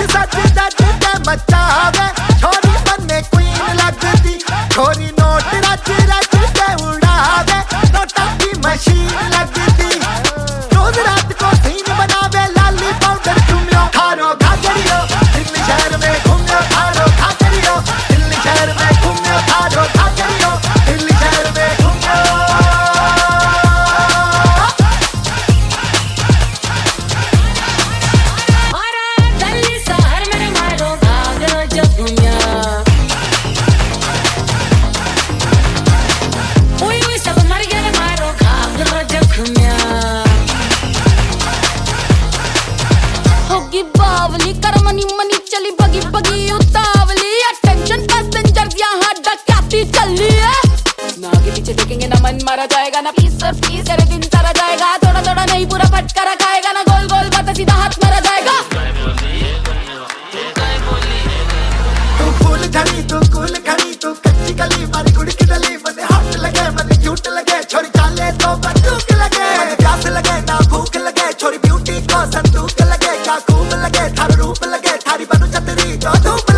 सच दज के मचावे छोरी बने क्वीन लगती छोरी नोट रच रच के उड़ावे नोटा की मशीन लगती रोज रात को सीन बनावे लाली पाउडर चुम्यो खारो घाघरियो दिल्ली शहर में घूमयो खारो घाघरियो दिल्ली शहर में घूमयो खारो घाघरियो दिल्ली शहर में घूमयो बावली कर मनी मनी चली बगी बगी उतावली अटेंशन पैसेंजर्स यहाँ डकैती चली है ना आगे पीछे देखेंगे ना मन मारा जाएगा ना पीस और पीस तेरे दिन सारा जाएगा थोड़ा थोड़ा नहीं पूरा फटकारा खाएगा ना गोल गोल बात सीधा हाथ मारा जाएगा तू फूल खड़ी तू कूल खड़ी तू कच्ची गली मारी कुड़ी की डली मने हॉट लगे मने क्यूट लगे छोरी चाले तो बंदूक लगे मने प्यास लगे ना भूख लगे छोरी ब्यूटी को संदूक लगे क्या खूब लगे थारा रूप लगे थारी बनु चतरी जो धूप